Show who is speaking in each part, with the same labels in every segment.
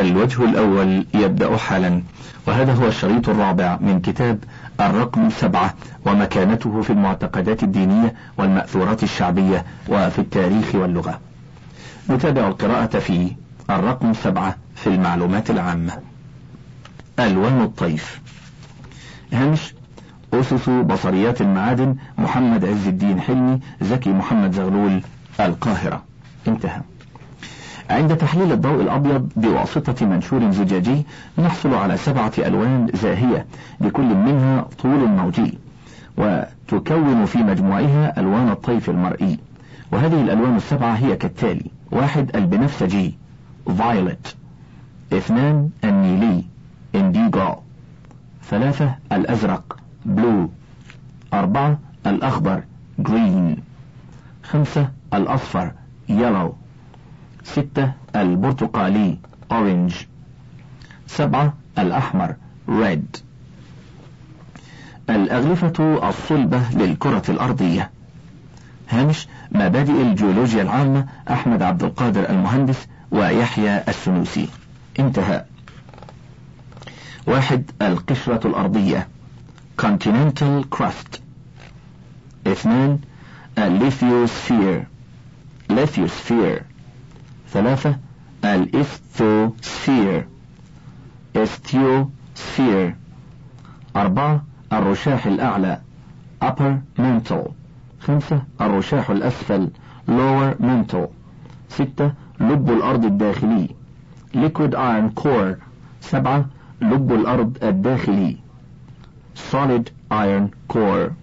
Speaker 1: الوجه الأول يبدأ حالا، وهذا هو الشريط الرابع من كتاب الرقم 7 ومكانته في المعتقدات الدينية والمأثورات الشعبية وفي التاريخ واللغة. نتابع القراءة في الرقم 7 في المعلومات العامة. ألوان الطيف. هامش: أسس بصريات المعادن، محمد عز الدين حلمي، زكي محمد زغلول، القاهرة. انتهى. عند تحليل الضوء الأبيض بواسطة منشور زجاجي نحصل على 7 ألوان زاهية لكل منها طول موجي، وتكون في مجموعها ألوان الطيف المرئي. وهذه الألوان ال7 هي كالتالي: 1 البنفسجي violet، 2 النيلي indigo، 3 الأزرق blue، 4 الأخضر green، 5 الأصفر yellow، 6 البرتقالي orange، 7 الأحمر red. الأغلفة الصلبة للكرة الأرضية. هامش: مبادئ الجيولوجيا العامة، أحمد عبد القادر المهندس ويحيى السنوسي. انتهى. 1 القشرة الأرضية continental crust. 2 الليثيوسفير lithosphere. 3 الإستوسفير استيوسفير. 4 الرشاح الأعلى upper mantle. 5 الرشاح الأسفل lower mantle. 6 لب الأرض الداخلي liquid iron core. 7 لب الأرض الداخلي solid iron core.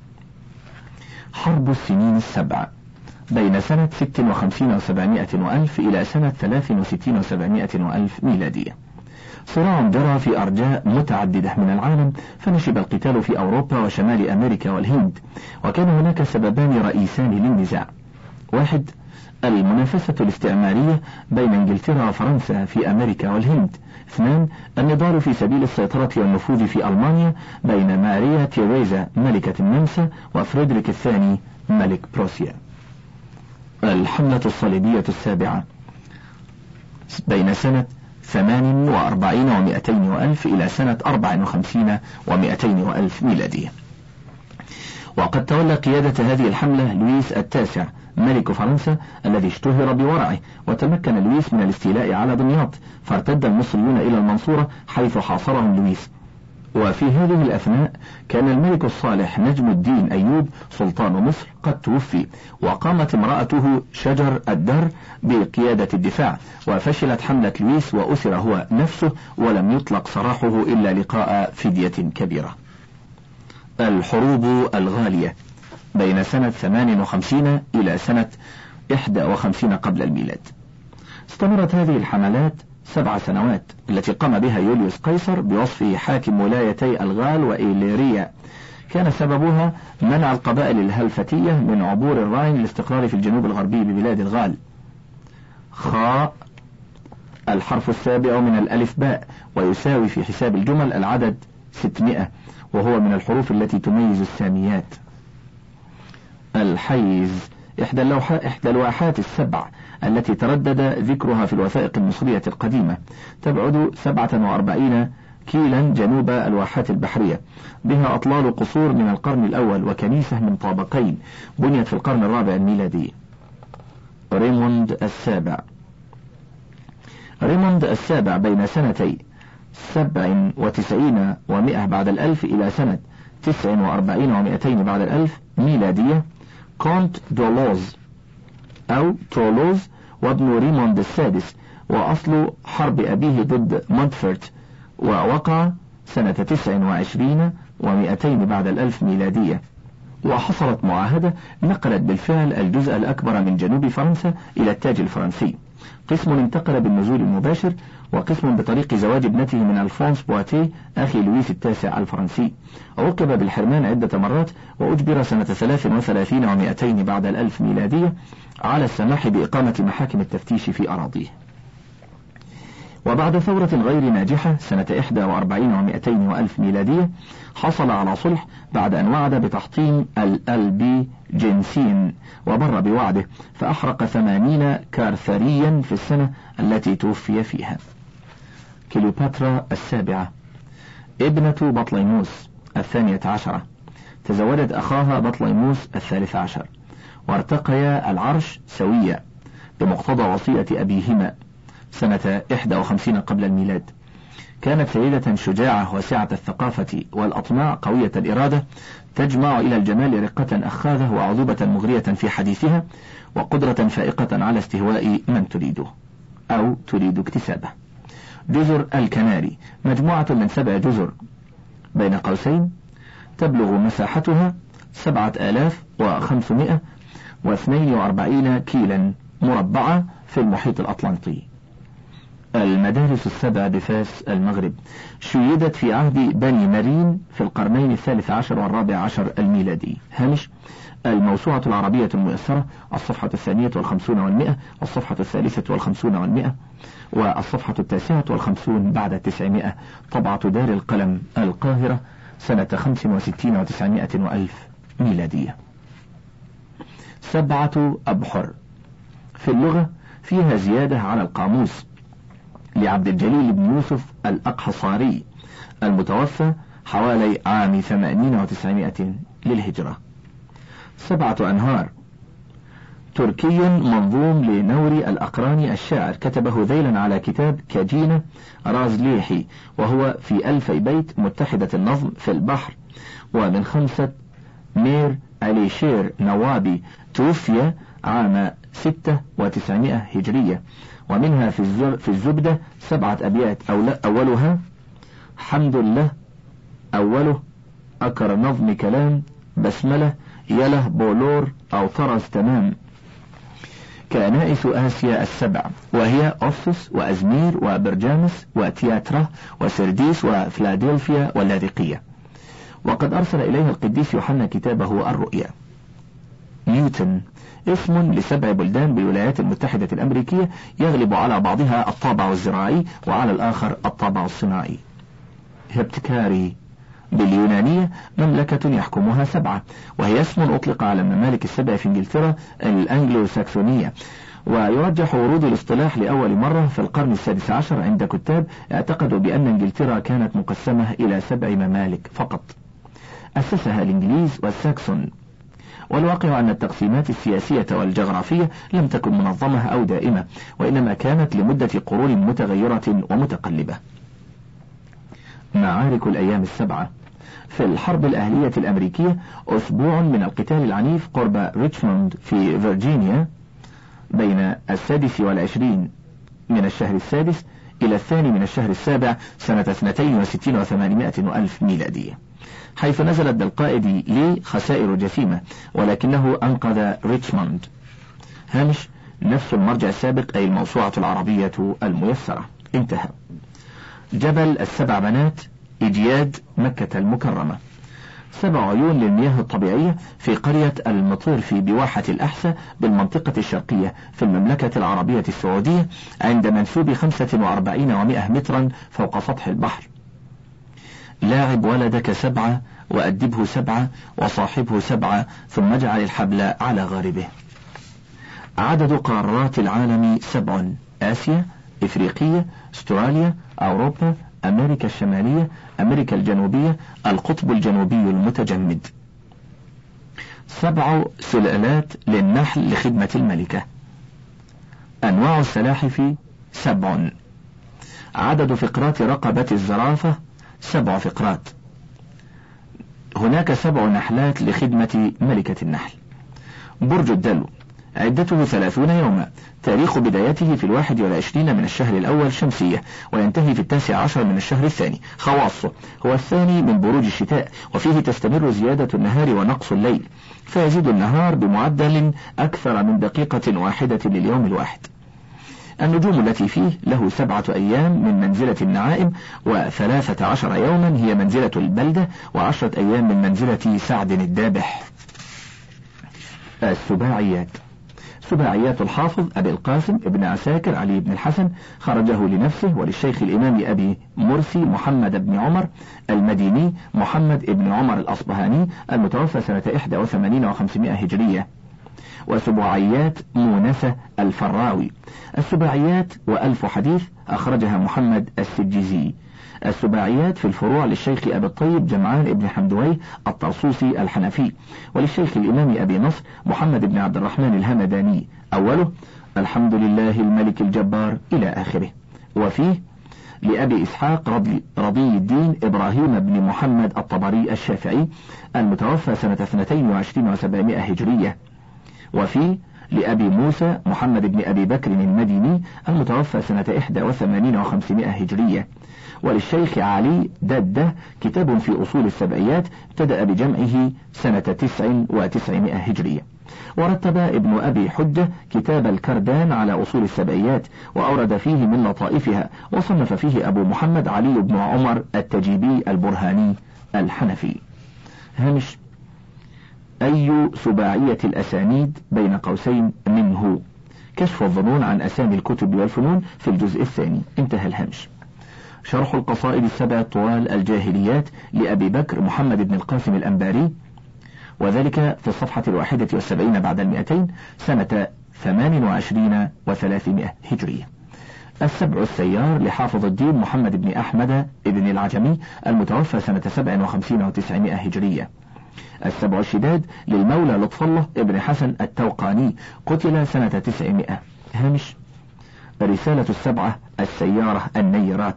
Speaker 1: حرب السنين ال7 بين سنة 56 و700 وألف إلى سنة 63 و700 وألف ميلادية. صراع جرى في أرجاء متعددة من العالم، فنشب القتال في أوروبا وشمال أمريكا والهند، وكان هناك سببان رئيسان للنزاع: 1 المنافسة الاستعمارية بين انجلترا وفرنسا في أمريكا والهند. 2 النضال في سبيل السيطرة والنفوذ في ألمانيا بين ماريا تيريزا ملكة النمسا وفريدريك الثاني ملك بروسيا. الحملة الصليبية السابعة بين سنة 48 و200 وألف إلى سنة 54 و200 وألف ميلادية. وقد تولى قيادة هذه الحملة لويس التاسع ملك فرنسا الذي اشتهر بورعه، وتمكن لويس من الاستيلاء على دمياط، فارتد المصريون إلى المنصورة حيث حاصرهم لويس. وفي هذه الأثناء كان الملك الصالح نجم الدين أيوب سلطان مصر قد توفي، وقامت امرأته شجر الدر بقيادة الدفاع، وفشلت حملة لويس وأسر هو نفسه، ولم يطلق سراحه إلا لقاء فدية كبيرة. الحروب الغالية بين سنة 58 إلى سنة 51 قبل الميلاد. استمرت هذه الحملات 7 سنوات التي قام بها يوليوس قيصر بوصفه حاكم ولايتي الغال وإيليريا. كان سببها منع القبائل الهلفتية من عبور الراين للاستقرار في الجنوب الغربي ببلاد الغال. خاء الحرف السابع من الألف باء، ويساوي في حساب الجمل العدد 600، وهو من الحروف التي تميز الساميات. الحيز إحدى الواحات ال7 التي تردد ذكرها في الوثائق المصرية القديمة، تبعد 47 كيلا جنوب الواحات البحرية، بها أطلال قصور من القرن الأول وكنيسة من طابقين بنيت في القرن الرابع الميلادي. ريموند السابع بين سنتي 97 و100 بعد الألف إلى سنة 49 و200 بعد الألف ميلادية، كونت دولوز أو تولوز، وابن ريموند السادس، وأصل حرب أبيه ضد مونتفورت، ووقع سنة 29 و200 بعد الألف ميلادية. وحصلت معاهدة نقلت بالفعل الجزء الأكبر من جنوب فرنسا إلى التاج الفرنسي، قسم انتقل بالنزول المباشر، وقسم بطريق زواج ابنته من ألفونس بواتيه أخي لويس التاسع الفرنسي. عوقب بالحرمان عدة مرات، وأجبر سنة 33 و200 بعد الألف ميلادية على السماح بإقامة محاكم التفتيش في أراضيه. وبعد ثورة غير ناجحة سنة 41 و200 وألف ميلادية حصل على صلح بعد أن وعد بتحطيم الألبي جنسين، وبر بوعده، فأحرق 80 كارثريا في السنة التي توفي فيها. كليوباترا السابعة ابنة بطليموس 12، تزوجت أخاها بطليموس 13، وارتقيا العرش سويا بمقتضى وصية أبيهما سنة 51 قبل الميلاد. كانت سيدة شجاعة واسعة الثقافة والأطماع قوية الإرادة، تجمع إلى الجمال رقة أخاذة وعذوبة مغرية في حديثها، وقدرة فائقة على استهواء من تريده أو تريد اكتسابه. جزر الكناري مجموعة من 7 جزر بين قوسين، تبلغ مساحتها 7542 كيلا مربعة في المحيط الأطلنطي. المدارس ال7 بفاس المغرب شيدت في عهد بني مرين في القرنين 13 و14 الميلادي. هامش: الموسوعة العربية الميسرة، الصفحة 52 و100، والصفحة 53 و100، والصفحة 59 بعد 900، طبعة دار القلم القاهرة سنة 65 و900 وألف ميلادية. 7 أبحر في اللغة فيها زيادة على القاموس لعبد الجليل بن يوسف الأقحصاري المتوفى حوالي عام 80 و900 للهجرة. 7 أنهار تركي منظوم لنوري الأقراني الشاعر، كتبه ذيلا على كتاب كاجينة رازليحي، وهو في 1000 بيت متحدة النظم في البحر. ومن 5 مير أليشير نوابي، توفي عام 96 هجرية، ومنها في الزبدة 7 أبيات أولها: حمد الله أوله أكر نظم كلام، بسملة يله بولور أو طرز تمام. كنائس آسيا ال7، وهي أوسس وأزمير وبرجامس وتياترا وسرديس وفلادلفيا واللاذقية. وقد أرسل إليها القديس يوحنا كتابه الرؤيا. نيوتن اسم ل7 بلدان بالولايات المتحدة الأمريكية، يغلب على بعضها الطابع الزراعي وعلى الآخر الطابع الصناعي. هبتكاري باليونانية مملكة يحكمها 7، وهي اسم أطلق على الممالك ال7 في إنجلترا الأنجلو ساكسونية. ويرجح ورود الاصطلاح لأول مرة في القرن ال16 عند كتاب اعتقدوا بأن إنجلترا كانت مقسمة إلى 7 ممالك فقط أسسها الإنجليز والساكسون. والواقع أن التقسيمات السياسية والجغرافية لم تكن منظمة أو دائمة، وإنما كانت لمدة قرون متغيرة ومتقلبة. معارك الأيام ال7 في الحرب الأهلية الأمريكية، أسبوع من القتال العنيف قرب ريتشموند في فيرجينيا بين 26 من الشهر السادس إلى 2 من الشهر السابع سنة 62 و800 وألف ميلادية، حيث نزلت بالقائد لي خسائر جسيمة، ولكنه أنقذ ريتشموند. هامش: نفس المرجع السابق أي الموسوعة العربية الميسرة. انتهى. جبل ال7 بنات إجياد مكة المكرمة. 7 عيون للمياه الطبيعية في قرية المطيرفي بواحة الأحساء بالمنطقة الشرقية في المملكة العربية السعودية، عند منسوب 45 و100 مترا فوق سطح البحر. لاعب ولدك 7 وأدبه 7 وصاحبه 7 ثم اجعل الحبل على غاربه. عدد قارات العالم 7: آسيا، إفريقيا، استراليا، أوروبا، أمريكا الشمالية، أمريكا الجنوبية، القطب الجنوبي المتجمد. 7 سلالات للنحل لخدمة الملكة. أنواع السلاحف 7. عدد فقرات رقبة الزرافة 7 فقرات. هناك 7 نحلات لخدمة ملكة النحل. برج الدلو عدته 30 يوما، تاريخ بدايته في 21 من الشهر الأول شمسية، وينتهي في 19 من الشهر الثاني. خواصه: هو الثاني من بروج الشتاء، وفيه تستمر زيادة النهار ونقص الليل، فيزيد النهار بمعدل أكثر من دقيقة واحدة لليوم الواحد. النجوم التي فيه له 7 أيام من منزلة النعائم، و13 يوما هي منزلة البلدة، و10 أيام من منزلة سعد الدابح. السباعيات: سباعيات الحافظ أبي القاسم ابن عساكر علي بن الحسن، خرجه لنفسه وللشيخ الإمام أبي مرسي محمد بن عمر المديني محمد بن عمر الأصبهاني المتوفى سنة 81 و500 هجرية. وسباعيات مونسة الفراوي. السباعيات و1000 حديث أخرجها محمد السجزي. السباعيات في الفروع للشيخ أبي الطيب جمعان بن حمدويه الطرسوسي الحنفي، وللشيخ الإمام أبي نصر محمد بن عبد الرحمن الهمداني، أوله الحمد لله الملك الجبار إلى آخره. وفيه لأبي إسحاق رضي الدين إبراهيم بن محمد الطبري الشافعي المتوفى سنة 22 و700 هجرية. وفيه لأبي موسى محمد بن أبي بكر المديني المتوفى سنة 81 و500 هجرية. وللشيخ علي ددة كتاب في أصول السبعيات ابتدأ بجمعه سنة 99 و900 هجرية. ورتب ابن أبي حجة كتاب الكردان على أصول السبعيات وأورد فيه من لطائفها، وصنف فيه أبو محمد علي بن عمر التجيبي البرهاني الحنفي. هامش: أي سباعية الأسانيد بين قوسين منه، كشف الظنون عن أسامي الكتب والفنون في الجزء الثاني. انتهى الهامش. شرح القصائد السبع الطوال الجاهليات لأبي بكر محمد بن القاسم الأنباري، وذلك في الصفحة 71 بعد 200 سنة 28 و300 هجرية. السبع السيار لحافظ الدين محمد بن أحمد بن العجمي المتوفى سنة 57 و900 هجرية. السبع الشداد للمولى لطف الله ابن حسن التوقاني قتل سنة 900. هامش: رسالة السبعة السيارة النيرات.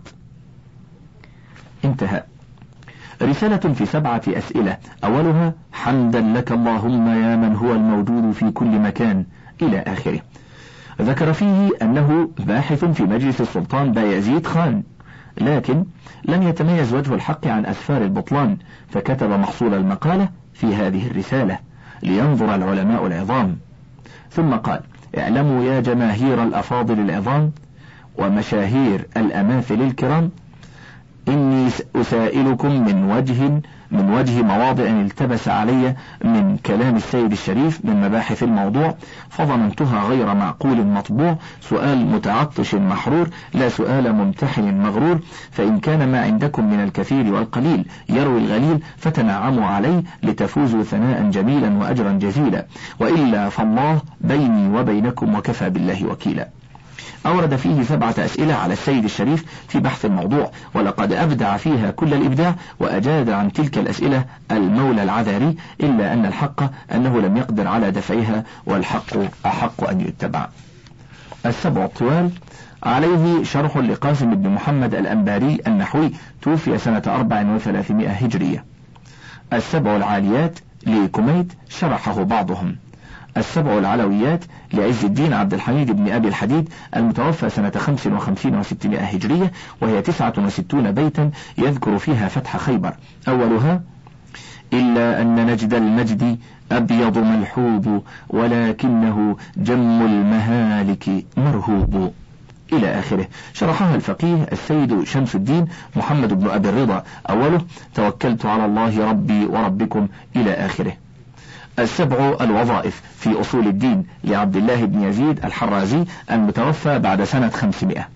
Speaker 1: انتهى. رسالة في 7 أسئلة، أولها: حمدا لك اللهم يا من هو الموجود في كل مكان، إلى آخره. ذكر فيه أنه باحث في مجلس السلطان بايزيد خان، لكن لم يتميز وجه الحق عن أسفار البطلان، فكتب محصول المقالة في هذه الرسالة لينظر العلماء العظام. ثم قال: اعلموا يا جماهير الأفاضل العظام ومشاهير الأماثل الكرام، إني أسائلكم من وجه مواضع التبس علي من كلام السيد الشريف من مباحث الموضوع، فظننتها غير معقول مطبوع، سؤال متعطش محرور لا سؤال ممتحن مغرور، فإن كان ما عندكم من الكثير والقليل يروي الغليل فتنعموا عليه لتفوزوا ثناء جميلا وأجرا جزيلا، وإلا فالله بيني وبينكم وكفى بالله وكيلا. أورد فيه 7 أسئلة على السيد الشريف في بحث الموضوع، ولقد أبدع فيها كل الإبداع، وأجاد عن تلك الأسئلة المولى العذاري، إلا أن الحق أنه لم يقدر على دفعها، والحق أحق أن يتبع. السبع الطوال عليه شرح لقاسم بن محمد الأنباري النحوي، توفي سنة 4 و300 هجرية. السبع العاليات لكميت شرحه بعضهم. السبع العلويات لعز الدين عبد الحميد بن أبي الحديد المتوفى سنة 55 و600 هجرية، وهي 69 بيتا يذكر فيها فتح خيبر، أولها: إلا أن نجد المجد أبيض ملحوب، ولكنه جم المهالك مرهوب، إلى آخره. شرحها الفقيه السيد شمس الدين محمد بن أبي الرضا، أوله: توكلت على الله ربي وربكم، إلى آخره. السبع الوظائف في أصول الدين لعبد الله بن يزيد الحرازي المتوفى بعد سنة 500.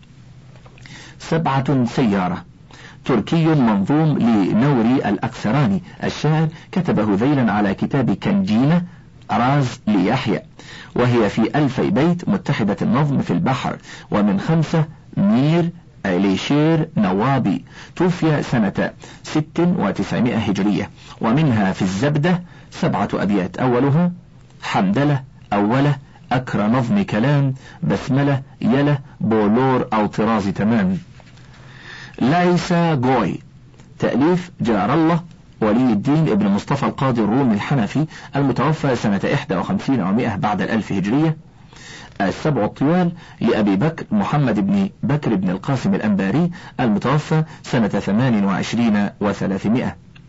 Speaker 1: 7 سيارة تركي منظوم لنوري الأكثراني الشاعر، كتبه ذيلا على كتاب كنجينة راز ليحيى، وهي في 1000 بيت متحدة النظم في البحر، ومن 5 مير إليشير نوابي، توفي سنة 6 و900 هجرية. ومنها في الزبدة 7 أبيات، أولها: حمدلة أوله أكر نظم كلام، بسملة يله بولور أو طراز تمام. لايسا جوي تأليف جار الله ولي الدين ابن مصطفى القاضي الرومي الحنفي المتوفى سنة 51 و100 بعد 1000 هجرية. السبع الطوال لأبي بكر محمد بن بكر بن القاسم الأنباري المتوفى سنة 28 و300.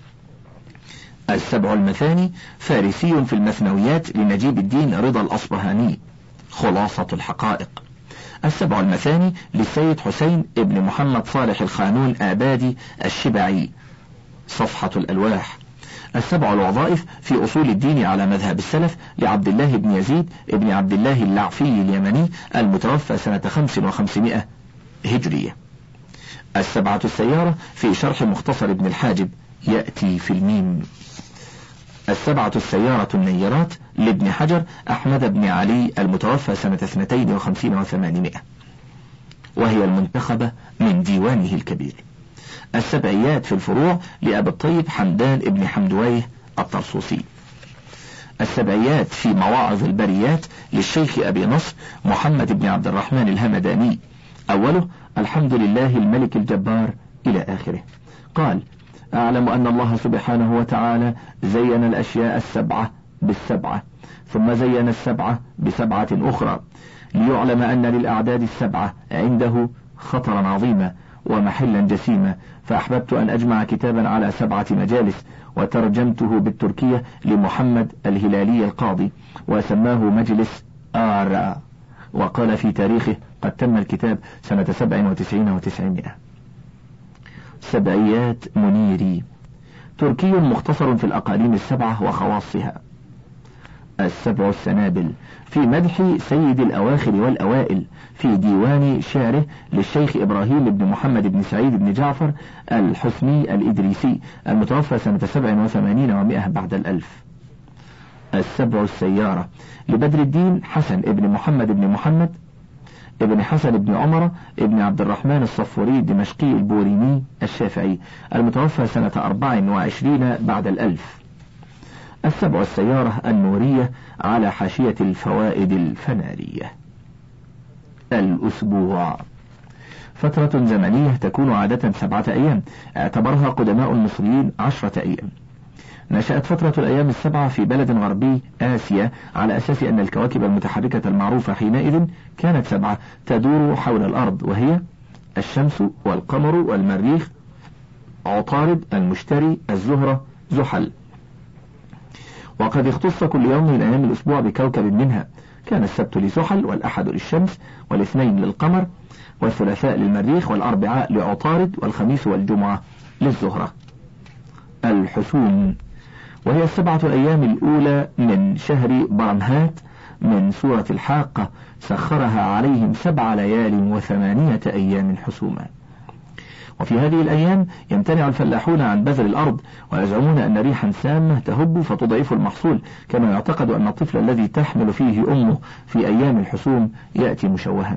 Speaker 1: السبع المثاني فارسي في المثنويات لنجيب الدين رضا الأصبهاني، خلاصة الحقائق. السبع المثاني للسيد حسين ابن محمد صالح الخانون آبادي الشبعي، صفحة الألواح. السبع الوظائف في أصول الدين على مذهب السلف لعبد الله بن يزيد ابن عبد الله اللعفي اليمني المتوفى سنة 55 هجرية. السبعة السيارة في شرح مختصر ابن الحاجب، يأتي في الميم. 7 السيارة النيرات لابن حجر أحمد بن علي المتوفى سنة 52 و800، وهي المنتخبة من ديوانه الكبير. 7 في الفروع لأبي الطيب حمدان بن حمدويه الطرسوسي. 7 في مواعظ البريات للشيخ أبي نصر محمد بن عبد الرحمن الهمداني، أوله الحمد لله الملك الجبار إلى آخره. قال: أعلم أن الله سبحانه وتعالى زين الأشياء 7 بالسبعة، ثم زين 7 ب7 أخرى، ليعلم أن للأعداد 7 عنده خطرا عظيما ومحلا جسيما، فأحببت أن أجمع كتابا على 7 مجالس، وترجمته بالتركية لمحمد الهلالي القاضي، وسماه مجلس آراء، وقال في تاريخه: قد تم الكتاب سنة 97 و900. 7 منيري تركي مختصر في الأقاليم 7 وخواصها. 7 السنابل في مدح سيد الأواخر والأوائل، في ديوان شعره للشيخ إبراهيم بن محمد بن سعيد بن جعفر الحسني الإدريسي المتوفى سنة 87 و100 بعد الألف. 7 السيارة لبدر الدين حسن بن محمد بن محمد ابن حسن بن عمر ابن عبد الرحمن الصفوري الدمشقي البوريني الشافعي المتوفى سنة 24 بعد الألف. 7 السيارة النورية على حاشية الفوائد الفنارية. الأسبوع فترة زمنية تكون عادة 7 أيام، اعتبرها قدماء المصريين 10 أيام. نشأت فترة الأيام 7 في بلد غربي آسيا على أساس أن الكواكب المتحركة المعروفة حينئذ كانت 7 تدور حول الأرض، وهي الشمس والقمر والمريخ عطارد المشتري الزهرة زحل. وقد اختص كل يوم من أيام الأسبوع بكوكب منها، كان السبت لزحل، والأحد للشمس، والاثنين للقمر، والثلاثاء للمريخ، والأربعاء لعطارد، والخميس والجمعة للزهرة. الحسوم وهي 7 أيام الأولى من شهر برمهات من سورة الحاقة، سخرها عليهم 7 ليال و8 أيام حسوما. وفي هذه الأيام يمتنع الفلاحون عن بذر الأرض، ويزعمون أن ريحا سامة تهب فتضعف المحصول، كما يعتقد أن الطفل الذي تحمل فيه أمه في أيام الحسوم يأتي مشوها.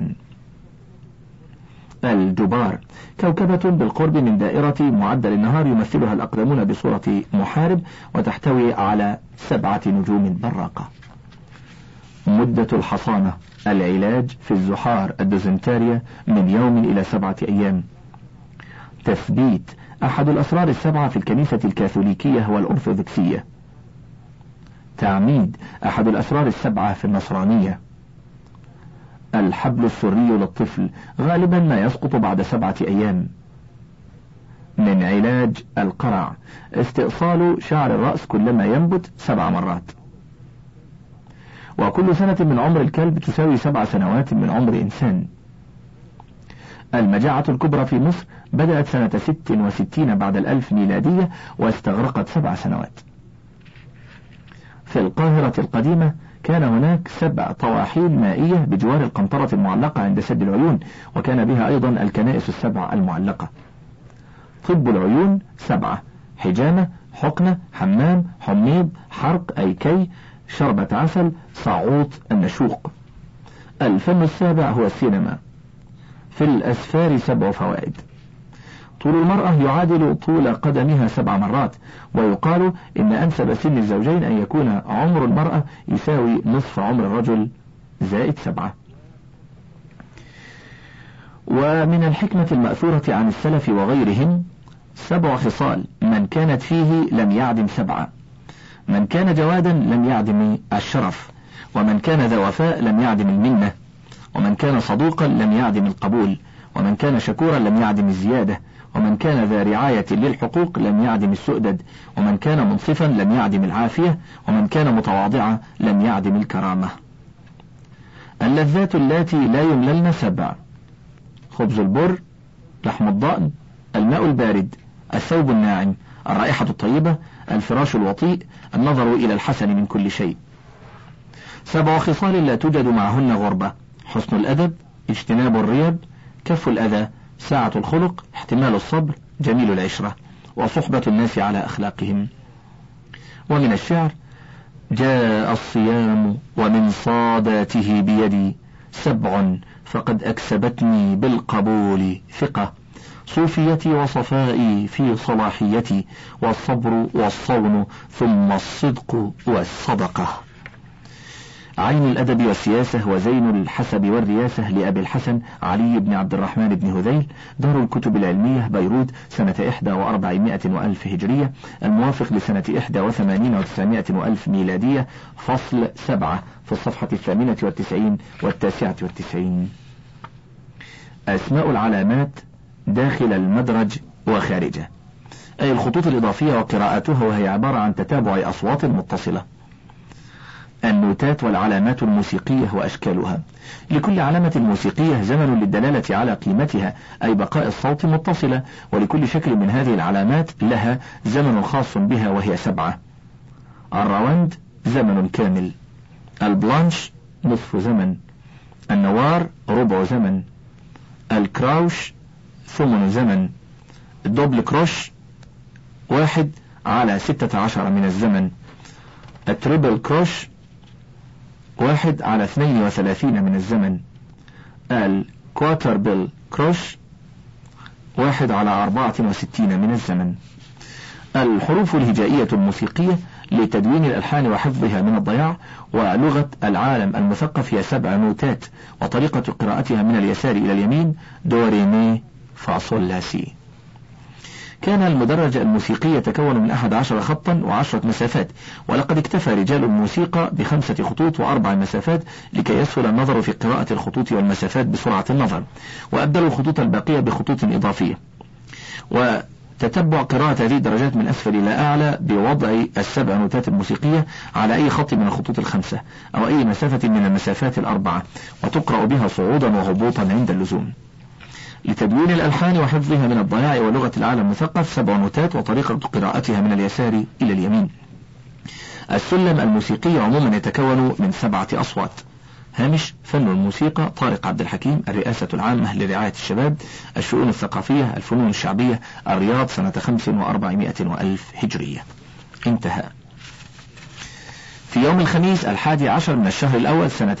Speaker 1: الجبار كوكبة بالقرب من دائرة معدل النهار يمثلها الأقدمون بصورة محارب، وتحتوي على 7 نجوم براقة. مدة الحصانة العلاج في الزحار الدوزنتاريا من يوم إلى 7 أيام. تثبيت أحد الأسرار 7 في الكنيسة الكاثوليكية والأرثوذكسية. تعميد أحد الأسرار 7 في النصرانية. الحبل السري للطفل غالبا ما يسقط بعد 7 أيام. من علاج القرع استئصال شعر الرأس كلما ينبت 7 مرات. وكل سنة من عمر الكلب تساوي 7 سنوات من عمر إنسان. المجاعة الكبرى في مصر بدأت سنة 66 بعد الألف ميلادية، واستغرقت 7 سنوات. في القاهرة القديمة كان هناك 7 طواحين مائية بجوار القنطرة المعلقة عند سد العيون، وكان بها أيضا الكنائس 7 المعلقة. طب العيون 7: حجامة، حقنة، حمام، حميض، حرق أي كي، شربة عسل، صعوط النشوق. الفن 7 هو السينما. في الأسفار 7 فوائد. طول المرأة يعادل طول قدمها 7 مرات، ويقال إن أنسب سن الزوجين أن يكون عمر المرأة يساوي نصف عمر الرجل زائد 7. ومن الحكمة المأثورة عن السلف وغيرهم 7 خصال: من كانت فيه لم يعدم 7، من كان جوادا لم يعدم الشرف، ومن كان ذا وفاء لم يعدم المنة، ومن كان صدوقا لم يعدم القبول، ومن كان شكورا لم يعدم الزيادة، ومن كان ذا رعاية للحقوق لم يعدم السؤدد، ومن كان منصفا لم يعدم العافية، ومن كان متواضعا لم يعدم الكرامة. اللذات اللاتي لا يمللن 7: خبز البر، لحم الضأن، الماء البارد، الثوب الناعم، الرائحة الطيبة، الفراش الوطيء، النظر إلى الحسن من كل شيء. 7 خصال لا توجد معهن غربة: حسن الأدب، اجتناب الريب، كف الأذى، ساعة الخلق، احتمال الصبر، جميل العشرة، وصحبة الناس على أخلاقهم. ومن الشعر: جاء الصيام ومن صاداته بيدي 7 فقد أكسبتني بالقبول ثقة، صوفيتي وصفائي في صلاحيتي، والصبر والصون ثم الصدق والصدقة. عين الأدب والسياسة وزين الحسب والرياسة لأبي الحسن علي بن عبد الرحمن بن هذيل، دار الكتب العلمية، بيروت، سنة 41,000 هجرية، الموافق لسنة 81,900 ميلادية، فصل 7 في الصفحة 98 و99. أسماء العلامات داخل المدرج وخارجه، أي الخطوط الإضافية وقراءاتها، وهي عبارة عن تتابع أصوات متصلة. النوتات والعلامات الموسيقية وأشكالها، لكل علامة موسيقية زمن للدلالة على قيمتها، أي بقاء الصوت متصلة، ولكل شكل من هذه العلامات لها زمن خاص بها وهي 7. الراوند زمن كامل، البلانش نصف زمن، النوار ربع زمن، الكراوش ثمن زمن، الدوبل كروش 1/16 من الزمن، التريبل كروش 1/32 من الزمن، الكواتر بيل كروش 1/64 من الزمن. الحروف الهجائية الموسيقية لتدوين الألحان وحفظها من الضياع، ولغة العالم المثقف هي 7 نوتات، وطريقة قراءتها من اليسار إلى اليمين: دو ري مي فا صول لا سي. كان المدرج الموسيقي يتكون من 11 خطا و10 مسافات، ولقد اكتفى رجال الموسيقى ب5 خطوط و4 مسافات لكي يسهل النظر في قراءة الخطوط والمسافات بسرعة النظر، وأبدلوا الخطوط الباقية بخطوط إضافية، وتتبع قراءة هذه الدرجات من أسفل إلى أعلى بوضع ال7 نوتات الموسيقية على أي خط من الخطوط ال5 أو أي مسافة من المسافات ال4، وتقرأ بها صعودا وهبوطا عند اللزوم. لتدوين الألحان وحفظها من الضياع ولغة العالم المثقف 7 نوتات، وطريقة قراءتها من اليسار إلى اليمين. السلم الموسيقي عموما يتكون من 7 أصوات. هامش: فن الموسيقى، طارق عبد الحكيم، الرئاسة العامة لرعاية الشباب، الشؤون الثقافية، الفنون الشعبية، الرياض، سنة 45,000 هجرية. انتهى. في يوم الخميس 11 من الشهر الأول سنة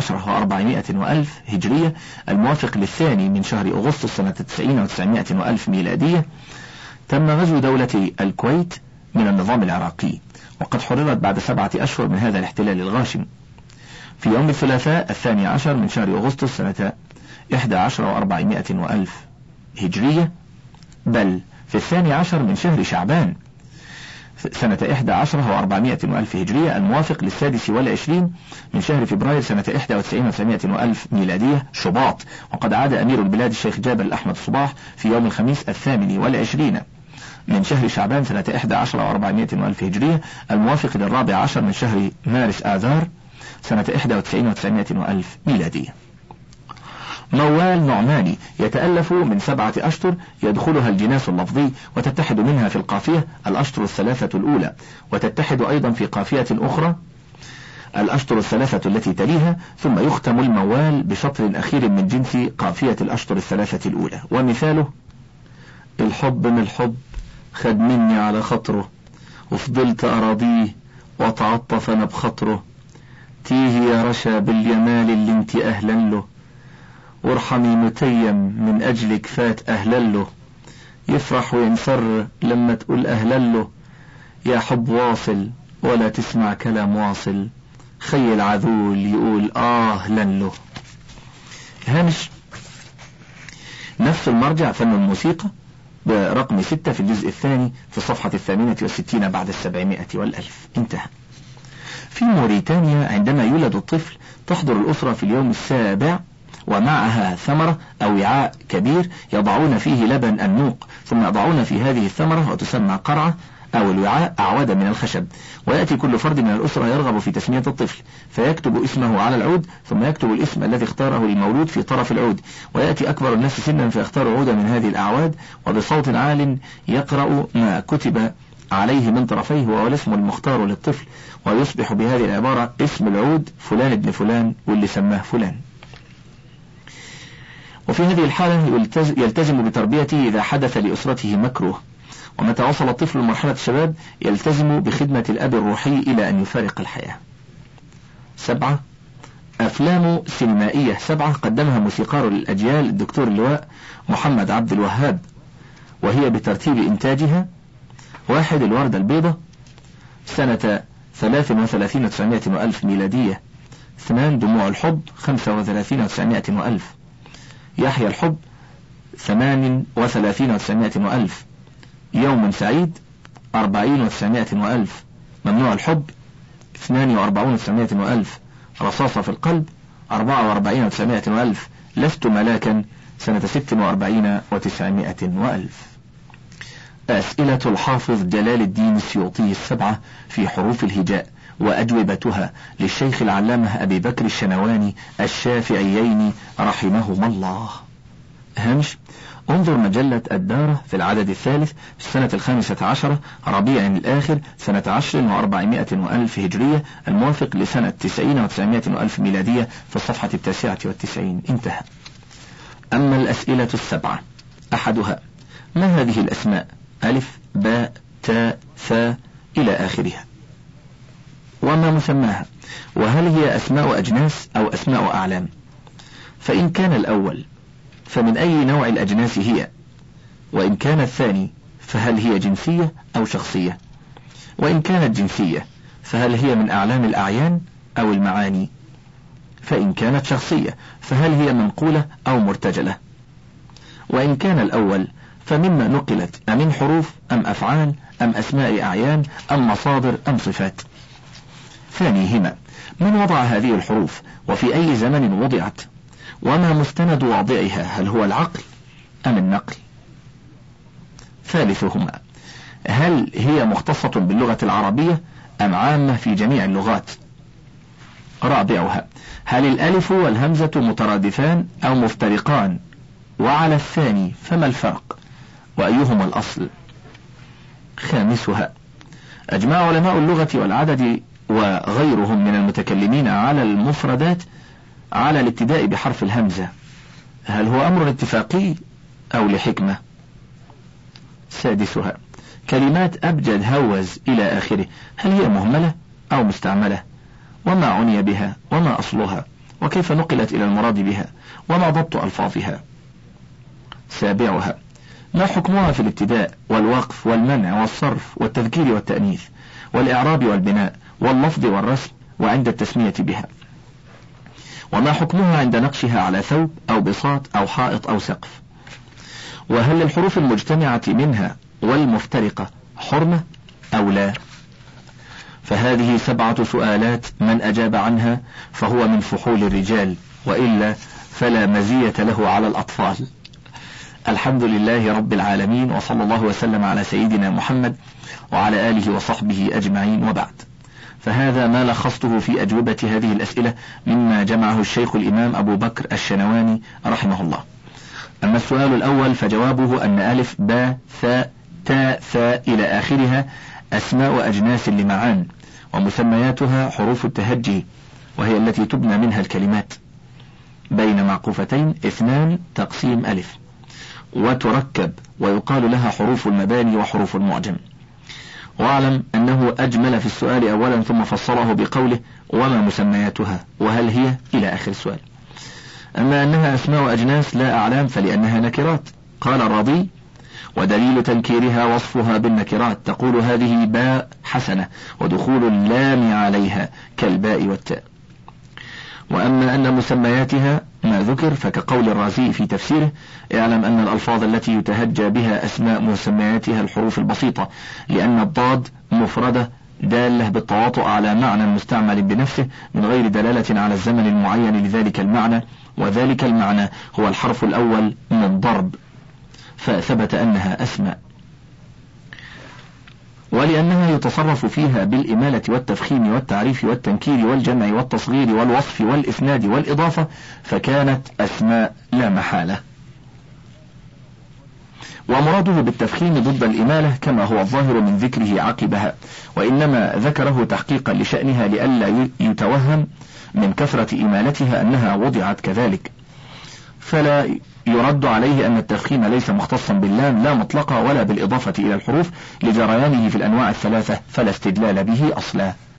Speaker 1: 11,400 هجرية، الموافق للثاني من شهر أغسطس سنة 90,900 ميلادية، تم غزو دولة الكويت من النظام العراقي، وقد حررت بعد 7 أشهر من هذا الاحتلال الغاشم. في يوم الثلاثاء 12 من شهر أغسطس سنة 11,400 هجرية، بل في 12 من شهر شعبان سنة 11,400 هجرية، الموافق للسادس والعشرين من شهر فبراير سنة 91,900 ميلادية، شباط، وقد عاد أمير البلاد الشيخ جابر الأحمد الصباح في يوم الخميس 28 من شهر شعبان سنة 11,400 هجرية، الموافق لل14 من شهر مارس آذار سنة 91,900 ميلادية. موال نعماني يتألف من 7 أشطر يدخلها الجناس اللفظي، وتتحد منها في القافية الأشطر الثلاثة الأولى، وتتحد أيضا في قافية أخرى الأشطر الثلاثة التي تليها، ثم يختم الموال بشطر أخير من جنس قافية الأشطر الثلاثة الأولى. ومثاله: الحب من الحب خد مني على خطره، وفضلت أراضيه وتعطف أنا بخطره، تيه يا رشا بالجمال اللي انت أهلا له، وارحمي متيم من أجلك فات أهلا له، يفرح وينسر لما تقول أهلا له، يا حب واصل ولا تسمع كلام واصل، خي العذول يقول أهلا له. هامش: نفس المرجع فن الموسيقى برقم 6 في الجزء الثاني في الصفحة 68 بعد 700 والألف. انتهى. في موريتانيا عندما يولد الطفل تحضر الأسرة في اليوم السابع ومعها ثمرة أو وعاء كبير يضعون فيه لبن النوق، ثم يضعون في هذه الثمرة وتسمى قرعة أو الوعاء أعوادا من الخشب، ويأتي كل فرد من الأسرة يرغب في تسمية الطفل فيكتب اسمه على العود، ثم يكتب الاسم الذي اختاره للمولود في طرف العود، ويأتي أكبر الناس سنا فيختار عودا من هذه الأعواد، وبصوت عال يقرأ ما كتب عليه من طرفيه وهو الاسم المختار للطفل، ويصبح بهذه العبارة اسم العود فلان ابن فلان واللي سماه فلان. وفي هذه الحالة يلتزم بتربيته إذا حدث لأسرته مكروه، ومتى وصل الطفل لمرحلة الشباب يلتزم بخدمة الأب الروحي إلى أن يفارق الحياة. 7. أفلام سينمائية 7 قدمها موسيقار الأجيال الدكتور اللواء محمد عبد الوهاب، وهي بترتيب إنتاجها: 1. الوردة البيضاء سنة 33,900 ميلادية. 2. دموع الحب 35,900. يحيى الحب 38,900. يوم سعيد 40,900. ممنوع الحب 42,900. رصاصة في القلب 44,900. لست ملاكا سنة 46,900. أسئلة الحافظ جلال الدين السيوطي 7 في حروف الهجاء وأجوبتها للشيخ العلامة أبي بكر الشنواني الشافعيين رحمهما الله. هامش: انظر مجلة الدارة في العدد الثالث في السنة 15 ربيع الآخر سنة 10,400 هجرية الموافق لسنة 90,900 ميلادية في الصفحة 99. انتهى. أما الأسئلة 7: أحدها: ما هذه الأسماء؟ ألف باء تاء ثاء إلى آخرها، وما مسماها، وهل هي أسماء أجناس أو أسماء أعلام؟ فإن كان الأول فمن أي نوع الأجناس هي؟ وإن كان الثاني فهل هي جنسية أو شخصية؟ وإن كانت جنسية فهل هي من أعلام الأعيان أو المعاني؟ فإن كانت شخصية فهل هي منقولة أو مرتجلة؟ وإن كان الأول فمما نقلت، أمن حروف أم أفعال أم أسماء أعيان أم مصادر أم صفات؟ ثانيهما: من وضع هذه الحروف وفي أي زمن وضعت؟ وما مستند وضعها، هل هو العقل أم النقل؟ ثالثهما: هل هي مختصة باللغة العربية أم عامة في جميع اللغات؟ رابعها: هل الألف والهمزة مترادفان أو مفترقان؟ وعلى الثاني فما الفرق؟ وأيهما الأصل؟ خامسها: أجمع علماء اللغة والعدد وغيرهم من المتكلمين على المفردات على الابتداء بحرف الهمزة، هل هو أمر اتفاقي أو لحكمة؟ سادسها: كلمات أبجد هوز إلى آخره، هل هي مهملة أو مستعملة؟ وما عني بها؟ وما أصلها؟ وكيف نقلت إلى المراد بها؟ وما ضبط ألفاظها؟ سابعها: ما حكمها في الابتداء والوقف والمنع والصرف والتذكير والتأنيث والإعراب والبناء واللفظ والرسم وعند التسمية بها؟ وما حكمها عند نقشها على ثوب أو بساط أو حائط أو سقف؟ وهل للحروف المجتمعة منها والمفترقة حرمة أو لا؟ فهذه 7 سؤالات من أجاب عنها فهو من فحول الرجال، وإلا فلا مزية له على الأطفال. الحمد لله رب العالمين، وصلى الله وسلم على سيدنا محمد وعلى آله وصحبه أجمعين، وبعد. فهذا ما لخصته في أجوبة هذه الأسئلة مما جمعه الشيخ الإمام أبو بكر الشنواني رحمه الله. أما السؤال الأول فجوابه أن ألف باء ثاء تاء ثاء إلى آخرها أسماء أجناس لمعان، ومسمياتها حروف التهجي، وهي التي تبنى منها الكلمات بين معقوفتين 2 تقسيم ألف، وتركب ويقال لها حروف المباني وحروف المعجم. واعلم أنه أجمل في السؤال أولا ثم فصله بقوله وما مسمياتها وهل هي إلى آخر السؤال. أما أنها أسماء أجناس لا أعلام فلأنها نكرات. قال الرضي: ودليل تنكيرها وصفها بالنكرات، تقول هذه باء حسنة ودخول اللام عليها كالباء والتاء. وأما أن مسمياتها ما ذكر فكقول الرازي في تفسيره: اعلم أن الألفاظ التي يتهجى بها أسماء مسمياتها الحروف البسيطة، لأن الضاد مفردة دالة بالتواطؤ على معنى مستعمل بنفسه من غير دلالة على الزمن المعين لذلك المعنى، وذلك المعنى هو الحرف الأول من ضرب، فثبت أنها أسماء. ولأنها يتصرف فيها بالإمالة والتفخيم والتعريف والتنكير والجمع والتصغير والوصف والإسناد والإضافة فكانت أسماء لا محالة. ومراده بالتفخيم ضد الإمالة كما هو الظاهر من ذكره عقبها، وإنما ذكره تحقيقا لشأنها لئلا يتوهم من كثرة إمالتها أنها وضعت كذلك. فلا يرد عليه أن التفخيم ليس مختصا باللام لا مطلقة ولا بالإضافة إلى الحروف لجريانه في الأنواع الثلاثة، فلا استدلال به أصلا.